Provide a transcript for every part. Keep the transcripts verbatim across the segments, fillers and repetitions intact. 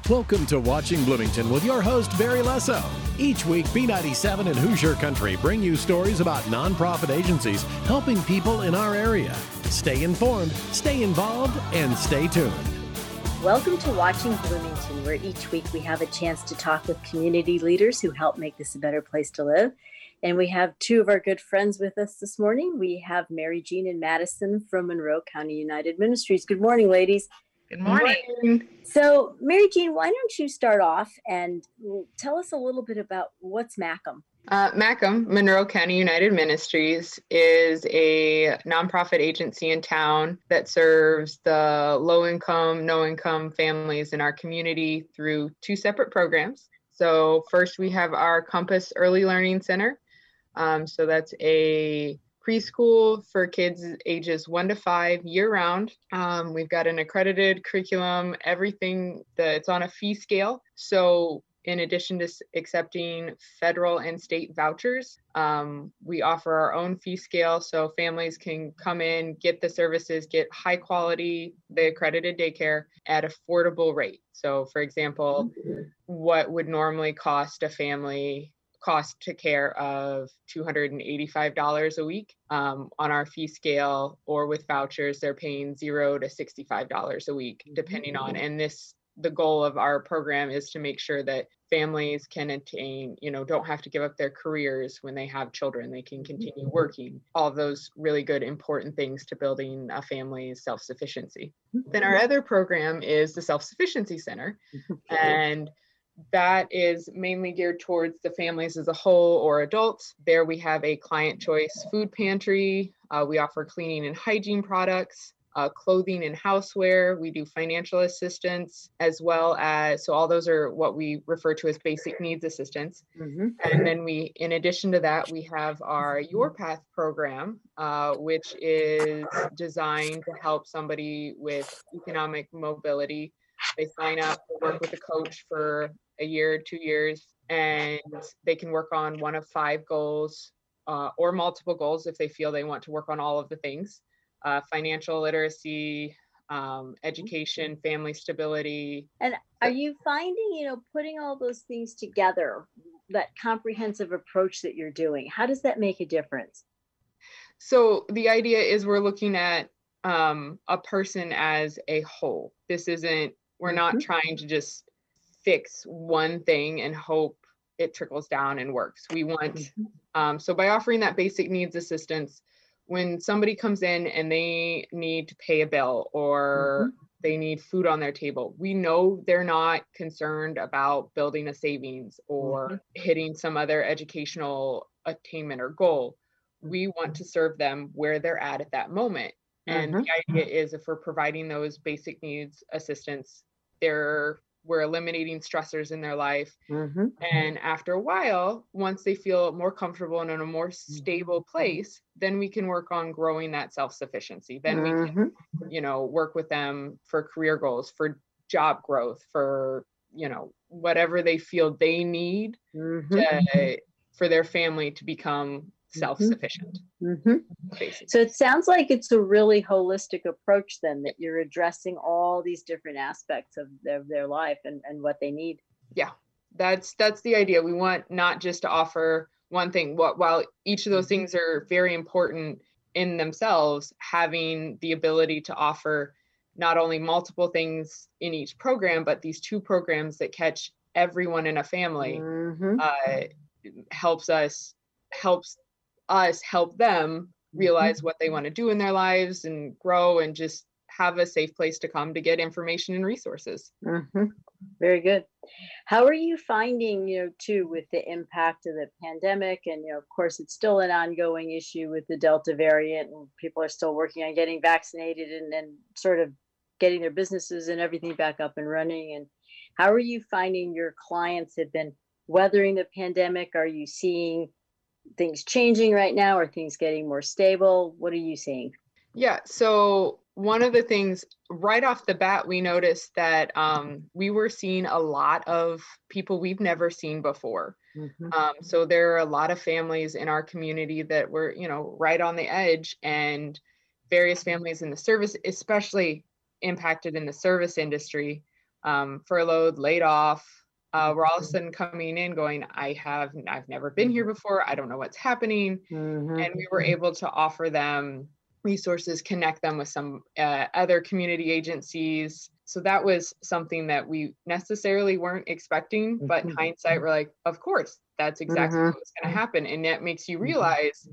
Welcome to Watching Bloomington with your host, Barry Lesso. Each week, B ninety-seven and Hoosier Country bring you stories about nonprofit agencies helping people in our area. Stay informed, stay involved, and stay tuned. Welcome to Watching Bloomington, where each week we have a chance to talk with community leaders who help make this a better place to live. And we have two of our good friends with us this morning. We have Mary Jean and Madison from Monroe County United Ministries. Good morning, ladies. Good morning. Good morning. So, Mary Jean, why don't you start off and tell us a little bit about what's MACM? Uh, MACM, Monroe County United Ministries, is a nonprofit agency in town that serves the low-income, no-income families in our community through two separate programs. So first, we have our Compass Early Learning Center. Um, so that's a preschool for kids ages one to five year-round. Um, we've got an accredited curriculum, everything that's on a fee scale. So in addition to accepting federal and state vouchers, um, we offer our own fee scale so families can come in, get the services, get high quality, the accredited daycare at affordable rate. So for example, what would normally cost a family cost to care of two hundred eighty-five dollars a week um, on our fee scale, or with vouchers, they're paying zero to sixty-five dollars a week, depending on, and this, the goal of our program is to make sure that families can attain, you know, don't have to give up their careers when they have children. They can continue working. All of those really good, important things to building a family's self-sufficiency. Then our other program is the Self-Sufficiency Center. And that is mainly geared towards the families as a whole or adults. There we have a client choice food pantry. Uh, we offer cleaning and hygiene products. Uh, clothing and houseware. We do financial assistance as well as, so all those are what we refer to as basic needs assistance. Mm-hmm. And then we, in addition to that, we have our Your Path program, uh, which is designed to help somebody with economic mobility. They sign up, they work with a coach for a year, two years, and they can work on one of five goals uh, or multiple goals if they feel they want to work on all of the things. Uh, financial literacy, um, education, family stability. And are you finding, you know, putting all those things together, that comprehensive approach that you're doing, how does that make a difference? So the idea is we're looking at um, a person as a whole. This isn't, we're mm-hmm. not trying to just fix one thing and hope it trickles down and works. We want, mm-hmm. um, so by offering that basic needs assistance, when somebody comes in and they need to pay a bill or mm-hmm. they need food on their table, we know they're not concerned about building a savings or mm-hmm. hitting some other educational attainment or goal. We want to serve them where they're at at that moment. And mm-hmm. the idea is if we're providing those basic needs assistance, they're we're eliminating stressors in their life. Mm-hmm. And after a while, once they feel more comfortable and in a more stable place, then we can work on growing that self-sufficiency. Then mm-hmm. we can, you know, work with them for career goals, for job growth, for, you know, whatever they feel they need mm-hmm. to, for their family to become self-sufficient. Mm-hmm. So it sounds like it's a really holistic approach then, that you're addressing all these different aspects of their, their life and, and what they need. Yeah, that's that's the idea. We want not just to offer one thing. What while each of those things are very important in themselves, having the ability to offer not only multiple things in each program, but these two programs that catch everyone in a family mm-hmm. uh, helps us helps us help them realize what they want to do in their lives and grow and just have a safe place to come to get information and resources. Mm-hmm. Very good. How are you finding, you know, too, with the impact of the pandemic? And, you know, of course, it's still an ongoing issue with the Delta variant, and people are still working on getting vaccinated and then sort of getting their businesses and everything back up and running. And how are you finding your clients have been weathering the pandemic? Are you seeing things changing right now? Are things getting more stable? What are you seeing? Yeah, so one of the things right off the bat, we noticed that um, we were seeing a lot of people we've never seen before. Mm-hmm. Um, so there are a lot of families in our community that were, you know, right on the edge, and various families in the service, especially impacted in the service industry, um, furloughed, laid off, uh, were all of a sudden coming in going, I have, I've never been here before. I don't know what's happening. Mm-hmm. And we were able to offer them resources, connect them with some uh, other community agencies. So that was something that we necessarily weren't expecting, but in hindsight, we're like, of course, that's exactly Mhm. what was going to happen. And that makes you realize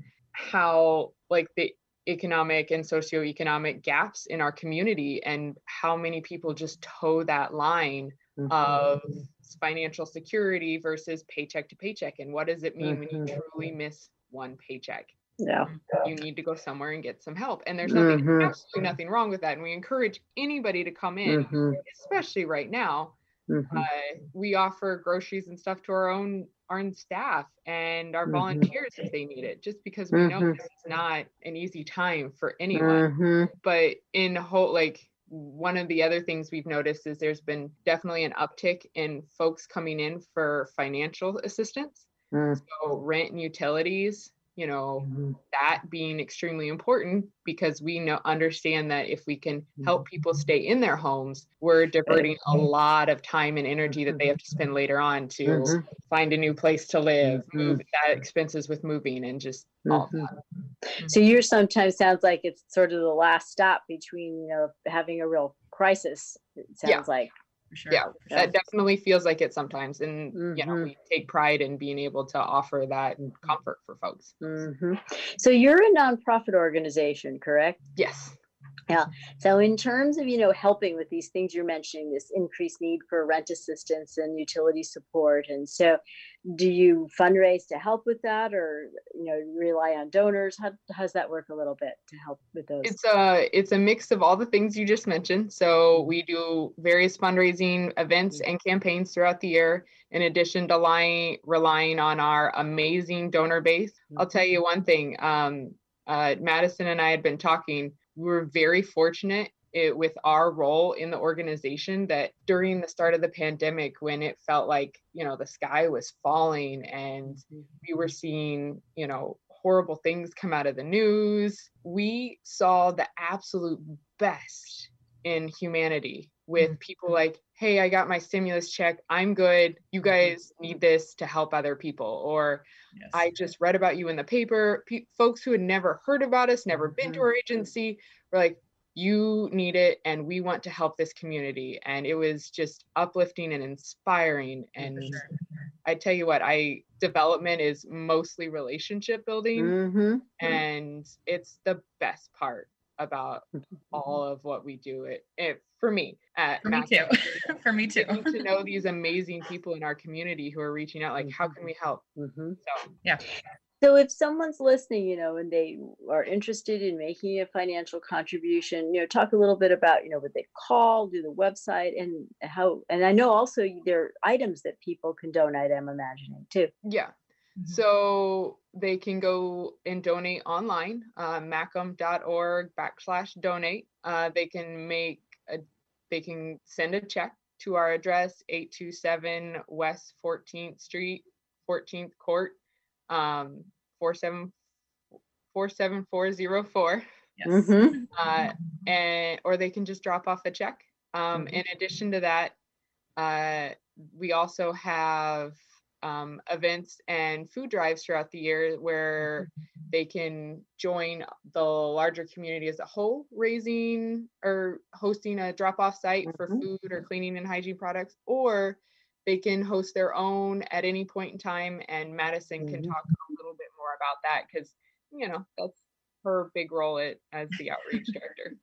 how like the economic and socioeconomic gaps in our community and how many people just toe that line of financial security versus paycheck to paycheck. And what does it mean when you truly miss one paycheck? Yeah. You need to go somewhere and get some help. And there's nothing, Mhm. absolutely nothing wrong with that. And we encourage anybody to come in, Mhm. especially right now. Mhm. Uh, we offer groceries and stuff to our own our own staff and our Mhm. volunteers if they need it, just because we know Mhm. this is not an easy time for anyone. Mhm. But in whole, like one of the other things we've noticed is there's been definitely an uptick in folks coming in for financial assistance. Mhm. So rent and utilities, you know, Mhm. that being extremely important because we know understand that if we can help people stay in their homes, we're diverting a lot of time and energy that they have to spend later on to Mhm. find a new place to live, Mhm. move that expenses with moving and just all Mhm. that. So yours sometimes sounds like it's sort of the last stop between, you know, having a real crisis. It sounds Yeah. like. For sure. Yeah, for sure. that definitely feels like it sometimes. And, you know, Mhm. we take pride in being able to offer that comfort for folks. Mhm. So you're a nonprofit organization, correct? Yes. Yeah. So in terms of, you know, helping with these things you're mentioning, this increased need for rent assistance and utility support. And so do you fundraise to help with that or, you know, rely on donors? How how does that work a little bit to help with those? It's a it's a mix of all the things you just mentioned. So we do various fundraising events and campaigns throughout the year, in addition to lying, relying on our amazing donor base. I'll tell you one thing. Um, uh, Madison and I had been talking. We were very fortunate it, with our role in the organization that during the start of the pandemic, when it felt like, you know, the sky was falling and we were seeing, you know, horrible things come out of the news, we saw the absolute best in humanity with people like, hey, I got my stimulus check. I'm good. You guys need this to help other people. Or Yes. I just read about you in the paper. P- folks who had never heard about us, never been to our agency, were like, you need it and we want to help this community. And it was just uplifting and inspiring. And sure. I tell you what, I development is mostly relationship building, Mhm. and it's the best part about all of what we do. It, it for me at For me Mac- too. For me too. getting to know these amazing people in our community who are reaching out, like, how can we help? Mhm. So Yeah. So if someone's listening, you know, and they are interested in making a financial contribution, you know, talk a little bit about, you know, what they call, do the website and how, and I know also there are items that people can donate, I'm imagining too. yeah. Mhm. So they can go and donate online, uh, macum.org backslash donate. Uh, they can make a, they can send a check to our address, eight two seven West fourteenth Street, fourteenth Court, um, four seven four seven four zero four. Yes. Mhm. Uh, and or they can just drop off a check. Um, Mhm. in addition to that, uh, we also have um, events and food drives throughout the year where they can join the larger community as a whole, raising or hosting a drop-off site for Mhm. food or cleaning and hygiene products, or they can host their own at any point in time. And Madison can Mhm. talk a little bit more about that because, you know, that's her big role at, as the outreach director.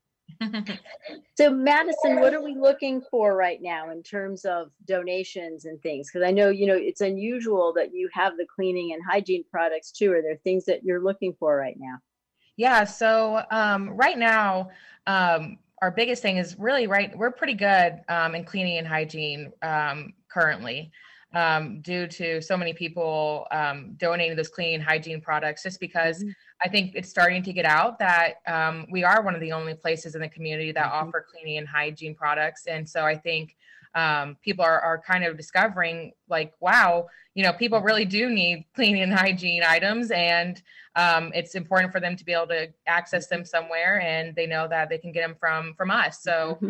So Madison, what are we looking for right now in terms of donations and things? Because I know, you know, it's unusual that you have the cleaning and hygiene products too. Are there things that you're looking for right now? Yeah. So um, right now, um, our biggest thing is really right. We're pretty good um, in cleaning and hygiene um, currently, um, due to so many people um, donating those cleaning and hygiene products. Just because Mhm. I think it's starting to get out that um, we are one of the only places in the community that Mhm. offer cleaning and hygiene products, and so I think um, people are are kind of discovering like, wow, you know, people really do need cleaning and hygiene items, and um, it's important for them to be able to access them somewhere, and they know that they can get them from from us. So Mhm.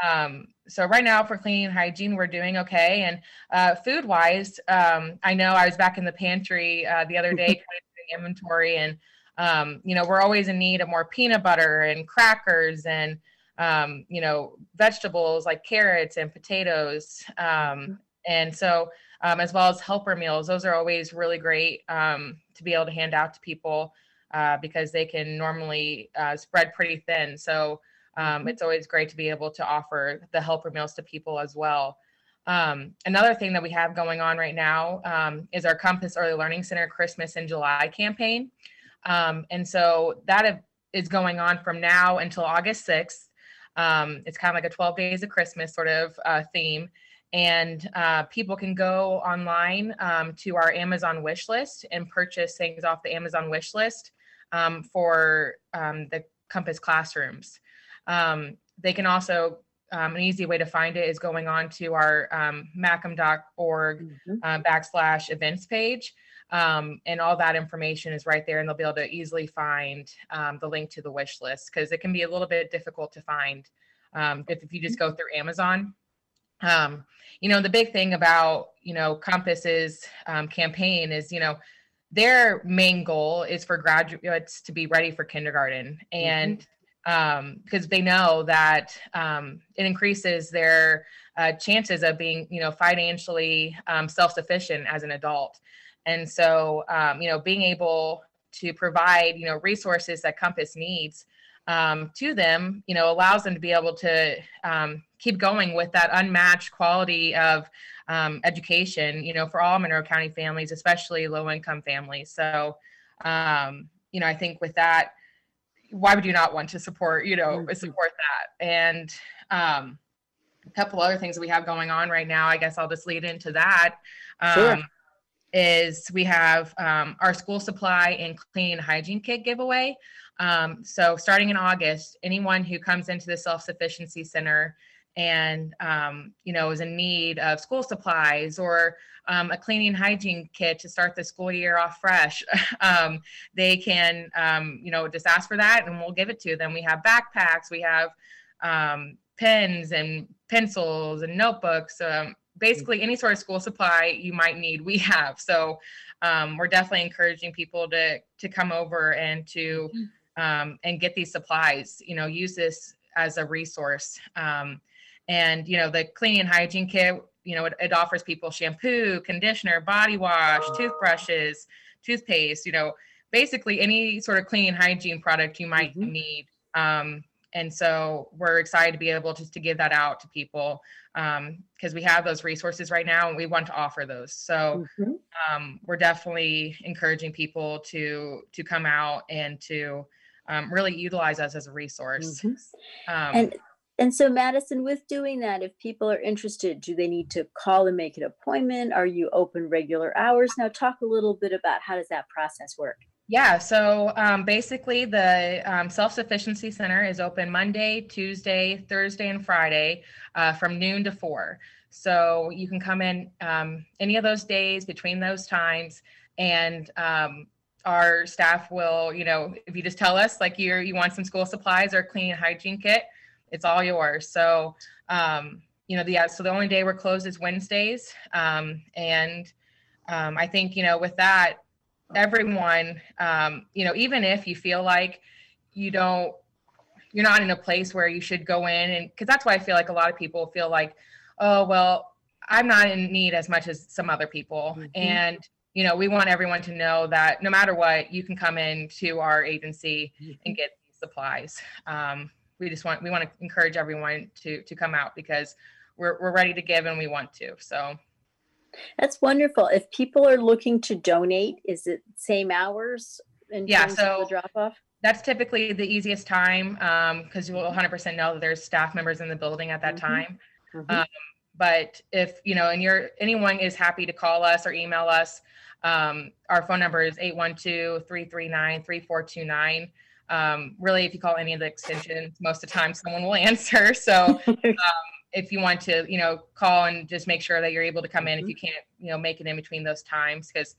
Um, so right now for cleaning and hygiene, we're doing okay. And uh, food wise, um, I know I was back in the pantry uh, the other day kind of doing inventory, and um, you know, we're always in need of more peanut butter and crackers and um, you know, vegetables like carrots and potatoes. Um, and so um, as well as helper meals, those are always really great um, to be able to hand out to people uh, because they can normally uh, spread pretty thin. So Um, it's always great to be able to offer the helper meals to people as well. Um, another thing that we have going on right now um, is our Compass Early Learning Center Christmas in July campaign. Um, and so that is going on from now until August sixth. Um, it's kind of like a twelve days of Christmas sort of uh, theme. And uh, people can go online um, to our Amazon wish list and purchase things off the Amazon wish list um, for um, the Compass classrooms. Um, they can also, um, an easy way to find it is going on to our um, macam dot org mm-hmm. uh, backslash events page. Um, and all that information is right there, and they'll be able to easily find um, the link to the wish list, because it can be a little bit difficult to find um, if, if you just go through Amazon. Um, you know, the big thing about, you know, Compass's um, campaign is, you know, their main goal is for graduates to be ready for kindergarten. And mm-hmm. um, because they know that um, it increases their uh, chances of being, you know, financially um, self-sufficient as an adult. And so, um, you know, being able to provide, you know, resources that Compass needs um, to them, you know, allows them to be able to um, keep going with that unmatched quality of um, education, you know, for all Monroe County families, especially low-income families. So, um, you know, I think with that, why would you not want to support, you know, support that? And um, a couple other things that we have going on right now, I guess I'll just lead into that. Um, sure. Is we have um, our school supply and cleaning and hygiene kit giveaway. Um, so starting in August, anyone who comes into the self-sufficiency center and, um, you know, is in need of school supplies or um, a cleaning and hygiene kit to start the school year off fresh, um, they can, um, you know, just ask for that and we'll give it to them. We have backpacks, we have um, pens and pencils and notebooks, um, basically any sort of school supply you might need, we have. So um, we're definitely encouraging people to to come over and to um, and get these supplies, you know, use this as a resource. Um, and, you know, the cleaning and hygiene kit, you know, it, it offers people shampoo, conditioner, body wash, toothbrushes, toothpaste, you know, basically any sort of cleaning and hygiene product you might mm-hmm. need. Um, and so we're excited to be able to, to give that out to people um, because we have those resources right now and we want to offer those. So mm-hmm. um, we're definitely encouraging people to to come out and to um, really utilize us as a resource. Mm-hmm. Um, and and so Madison, with doing that, if people are interested, do they need to call and make an appointment? Are you open regular hours? Now talk a little bit about how does that process work? Yeah, so um, basically the um, Self-Sufficiency Center is open Monday, Tuesday, Thursday, and Friday uh, from noon to four. So you can come in um, any of those days between those times, and um, our staff will, you know, if you just tell us like you're, you want some school supplies or cleaning and hygiene kit, it's all yours. So, um, you know, the, yeah, so the only day we're closed is Wednesdays. Um, and um, I think, you know, with that, everyone, um, you know, even if you feel like you don't, you're not in a place where you should go in, and because that's why I feel like a lot of people feel like, oh, well, I'm not in need as much as some other people. Mm-hmm. And, you know, we want everyone to know that no matter what, you can come in to our agency mm-hmm. and get these supplies. Um, we just want, we want to encourage everyone to, to come out because we're, we're ready to give and we want to, so. That's wonderful. If people are looking to donate, is it same hours in yeah, terms so of the drop-off? That's typically the easiest time because um, you will one hundred percent know that there's staff members in the building at that mm-hmm. time. Mm-hmm. Um, but if, you know, and you're, anyone is happy to call us or email us. Um, our phone number is eight one two, three three nine, three four two nine. Um, really, if you call any of the extensions, most of the time someone will answer. So um, if you want to, you know, call and just make sure that you're able to come in if you can't, you know, make it in between those times, because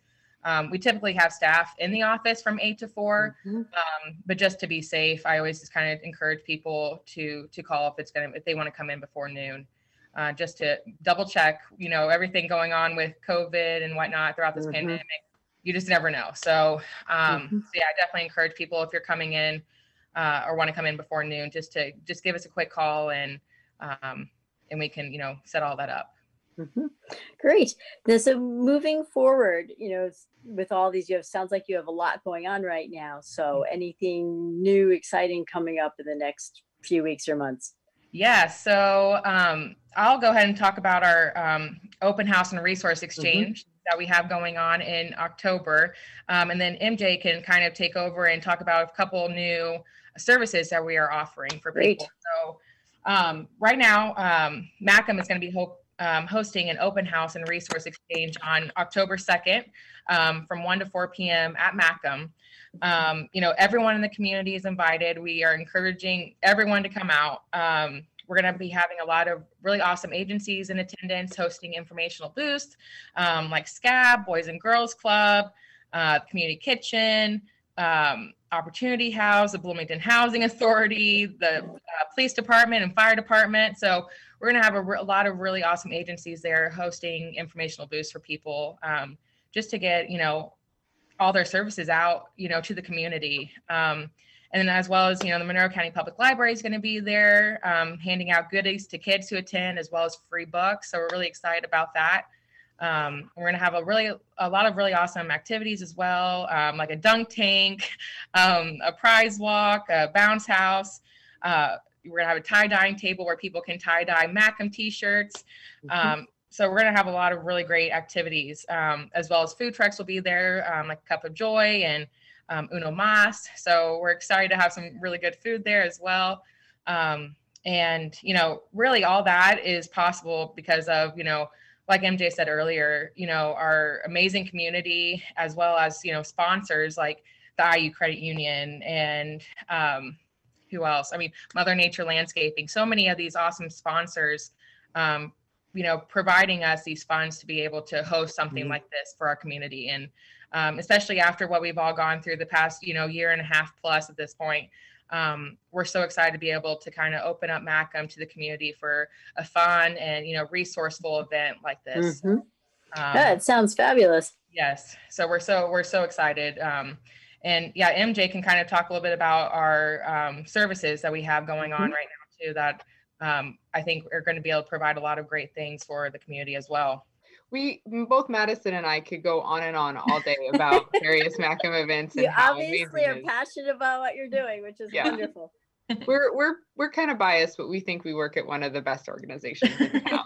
Um, we typically have staff in the office from eight to four, Mhm. um, but just to be safe, I always just kind of encourage people to to call if it's gonna if they want to come in before noon, uh, just to double check, you know, everything going on with COVID and whatnot throughout this Mhm. pandemic. You just never know. So, um, Mhm. so yeah, I definitely encourage people if you're coming in uh, or want to come in before noon, just to just give us a quick call and um, and we can, you know, set all that up. Mhm. Great. Now, so moving forward, you know, s- with all these, you have sounds like you have a lot going on right now. So, anything new, exciting coming up in the next few weeks or months? Yeah, so um, I'll go ahead and talk about our um, open house and resource exchange that we have going on in October. Um, and then M J can kind of take over and talk about a couple new services that we are offering for Great. people. So um, right now, um, Macam is going to be ho- um, hosting an open house and resource exchange on October second um, from one to four p.m. at Macam. Um, you know, everyone in the community is invited. We are encouraging everyone to come out. Um, we're going to be having a lot of really awesome agencies in attendance, hosting informational booths um, like SCAB, Boys and Girls Club, uh, Community Kitchen, um, Opportunity House, the Bloomington Housing Authority, the uh, Police Department and Fire Department. So we're going to have a, re- a lot of really awesome agencies there hosting informational booths for people um, just to get, you know, all their services out, you know, to the community. Um, and then as well as, you know, the Monroe County Public Library is going to be there um, handing out goodies to kids who attend as well as free books. So we're really excited about that. Um, we're going to have a really, a lot of really awesome activities as well, um, like a dunk tank, um, a prize walk, a bounce house. Uh, we're going to have a tie-dyeing table where people can tie-dye Macam t-shirts. Um, so we're going to have a lot of really great activities, um, as well as food trucks will be there, um, like Cup of Joy and um, Uno Mas. So we're excited to have some really good food there as well. Um, and, you know, really all that is possible because of, you know, like M J said earlier, you know, our amazing community, as well as, you know, sponsors like the I U Credit Union and um, who else? I mean, Mother Nature Landscaping, so many of these awesome sponsors, um, you know, providing us these funds to be able to host something Mhm. like this for our community. And um, especially after what we've all gone through the past, you know, year and a half plus at this point, um, we're so excited to be able to kind of open up Macam to the community for a fun and, you know, resourceful event like this. Mhm. Um, Yeah, it sounds fabulous. Yes. So we're so we're so excited. Um, and yeah, M J can kind of talk a little bit about our um, services that we have going on Mhm. right now too. That um, I think are going to be able to provide a lot of great things for the community as well. We both Madison and I could go on and on all day about various Macam events and You how obviously amazing are it is. passionate about what you're doing, which is Yeah. wonderful. We're we're we're kind of biased, but we think we work at one of the best organizations in town.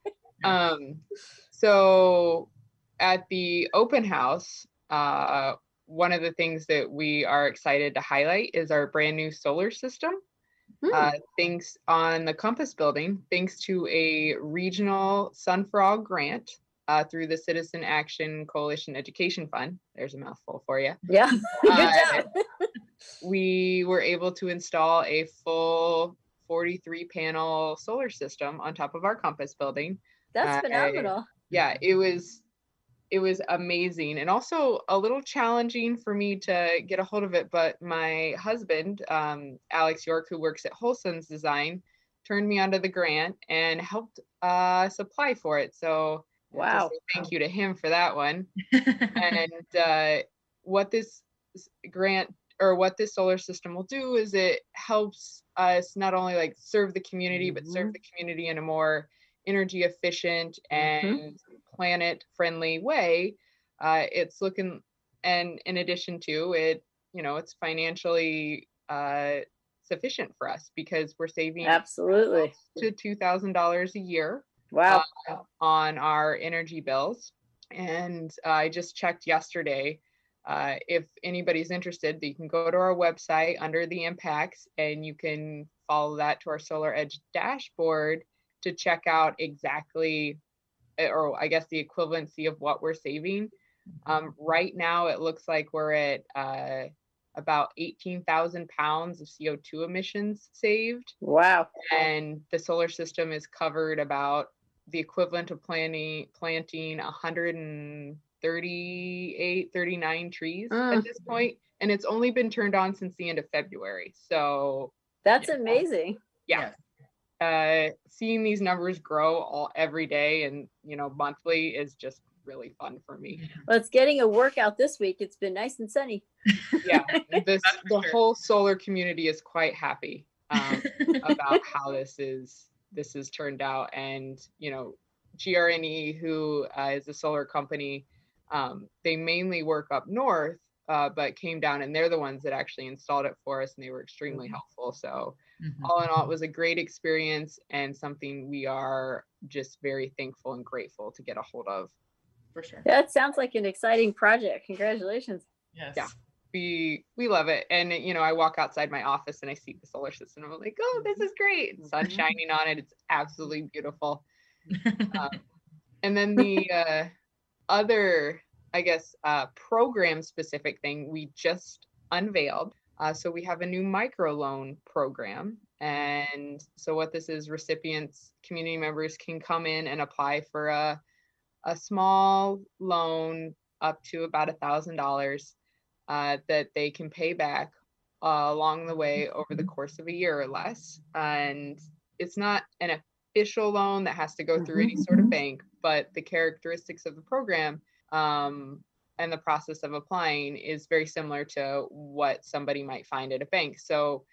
Um, so at the open house, uh, one of the things that we are excited to highlight is our brand new solar system. Hmm. Uh, thanks on the Compass building, thanks to a regional Sunfrog grant uh, through the Citizen Action Coalition Education Fund. There's a mouthful for you. Yeah, good Uh, job. we were able to install a full forty-three panel solar system on top of our Compass building. That's Uh, phenomenal. yeah, it was it was amazing and also a little challenging for me to get a hold of it. But my husband, um, Alex York, who works at Wholeson's Design, turned me onto the grant and helped uh, apply for it. So I have to Wow. say thank you to him for that one. And uh, what this s- grant or what this solar system will do is it helps us not only like serve the community, but serve Mhm. the community in a more energy efficient and planet friendly way. Uh, it's looking, and in addition to it, you know, it's financially uh, sufficient for us because we're saving Absolutely. to two thousand dollars a year Wow. uh, on our energy bills. And uh, I just checked yesterday. Uh, if anybody's interested, you can go to our website under the impacts and you can follow that to our Solar Edge dashboard to check out exactly, or I guess the equivalency of what we're saving. Um, right now, it looks like we're at uh, about eighteen thousand pounds of C O two emissions saved. Wow. And the solar system is covered about the equivalent of planting planting one hundred thirty-eight, thirty-nine trees Mm. at this point, and it's only been turned on since the end of February. So That's Yeah. amazing. yeah, uh, seeing these numbers grow all every day and, you know, monthly is just really fun for me. Well, it's getting a workout this week. It's been nice and sunny. Yeah, this That's for the sure. whole solar community is quite happy um, about how this is this is turned out. And you know, G R N E, who uh, is a solar company, um, they mainly work up north, uh, but came down, and they're the ones that actually installed it for us, and they were extremely helpful. So Mhm. all in all, it was a great experience and something we are just very thankful and grateful to get a hold of. For sure. That sounds like an exciting project. Congratulations. Yes. Yeah. we we love it. And you know, I walk outside my office and I see the solar system. I'm like, oh, this is great. The sun's shining on it. It's absolutely beautiful. Um, and then the uh, other, I guess, uh, program specific thing we just unveiled. Uh, so we have a new microloan program. And so what this is, recipients, community members can come in and apply for a, a small loan up to about a thousand dollars. Uh, that they can pay back uh, along the way over the course of a year or less. And it's not an official loan that has to go through any sort of bank, but the characteristics of the program um, and the process of applying is very similar to what somebody might find at a bank. So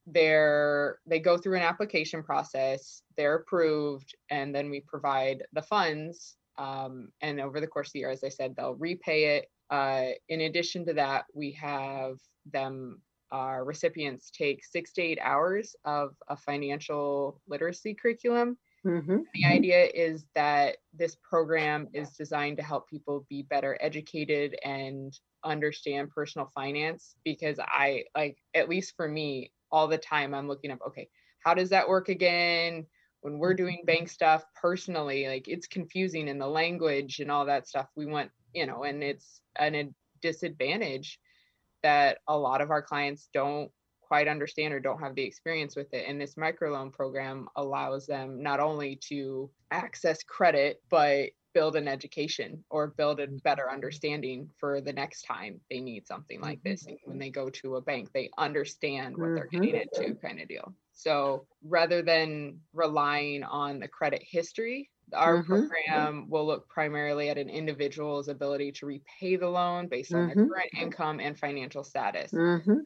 they're they go through an application process, they're approved, and then we provide the funds. Um, and over the course of the year, as I said, they'll repay it. Uh, in addition to that, we have them, our recipients take six to eight hours of a financial literacy curriculum. Mm-hmm. The idea is that this program is designed to help people be better educated and understand personal finance, because I, like, at least for me, all the time I'm looking up, okay, how does that work again? When we're doing bank stuff personally, like, it's confusing in the language and all that stuff. We want, you know, and it's an, a disadvantage that a lot of our clients don't quite understand or don't have the experience with it. And this microloan program allows them not only to access credit, but build an education or build a better understanding for the next time they need something like this. And when they go to a bank, they understand what they're getting into, kind of deal. So rather than relying on the credit history, our Mhm. program will look primarily at an individual's ability to repay the loan based on their Mhm. current income and financial status. Mm-hmm.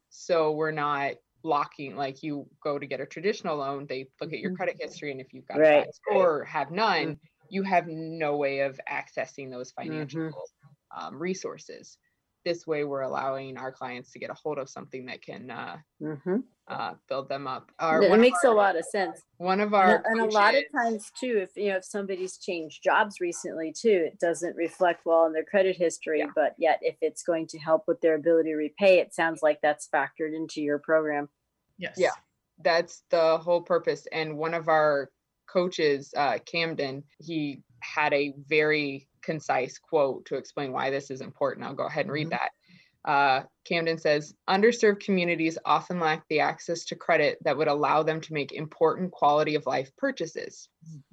So we're not blocking, like you go to get a traditional loan, they look at your Mhm. credit history, and if you've got Right. a bad score or have none, you have no way of accessing those financial Mhm. um, resources. This way, we're allowing our clients to get a hold of something that can uh, Mm-hmm. uh, build them up. Our, It one, of makes our, a lot of sense. one of And, our a- and a lot of coaches- times too, if you know if somebody's changed jobs recently too, it doesn't reflect well in their credit history. Yeah. But yet, if it's going to help with their ability to repay, it sounds like that's factored into your program. Yes. Yeah. That's the whole purpose. And one of our coaches, uh, Camden, he had a very concise quote to explain why this is important. I'll go ahead and read Mhm. that. Uh, Camden says, underserved communities often lack the access to credit that would allow them to make important quality of life purchases.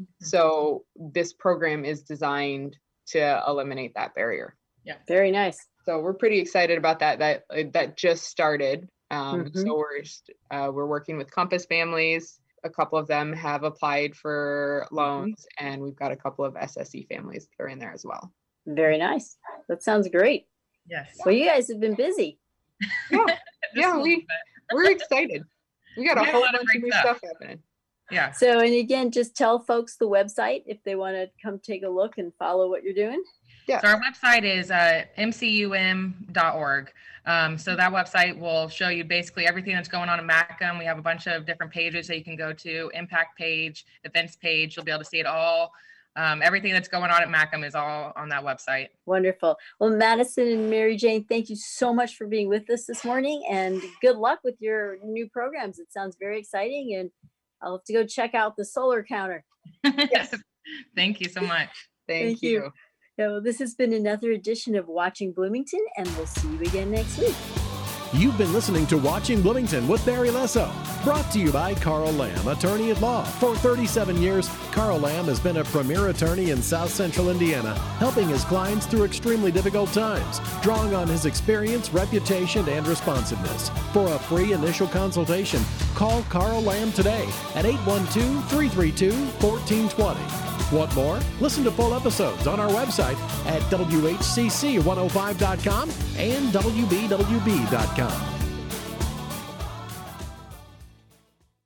So this program is designed to eliminate that barrier. Very nice. So we're pretty excited about that. That uh, that just started. Um, Mhm. So we're st- uh, we're working with Compass families. A couple of them have applied for loans, and we've got a couple of S S E families that are in there as well. Very nice. That sounds great. Yes. Well, you guys have been busy. Yeah, Just yeah, a little we- bit. we're excited. We got a We have a whole lot of bunch of great new stuff. stuff happening. Yeah. So, and again, just tell folks the website if they want to come take a look and follow what you're doing. Yeah. So our website is uh, m c u m dot org. Um, so that website will show you basically everything that's going on in Macomb. We have a bunch of different pages that you can go to, impact page, events page. You'll be able to see it all. Um, everything that's going on at Macomb is all on that website. Wonderful. Well, Madison and Mary Jane, thank you so much for being with us this morning, and good luck with your new programs. It sounds very exciting, and I'll have to go check out the solar counter. Yes. Thank you so much. Thank, Thank you. you. So this has been another edition of Watching Bloomington, and we'll see you again next week. You've been listening to Watching Bloomington with Barry Lesso, brought to you by Carl Lamb, attorney at law. For thirty-seven years, Carl Lamb has been a premier attorney in South Central Indiana, helping his clients through extremely difficult times, drawing on his experience, reputation, and responsiveness. For a free initial consultation, call Carl Lamb today at eight one two, three three two, one four two zero. Want more? Listen to full episodes on our website at W H C C one oh five dot com and W B W B dot com.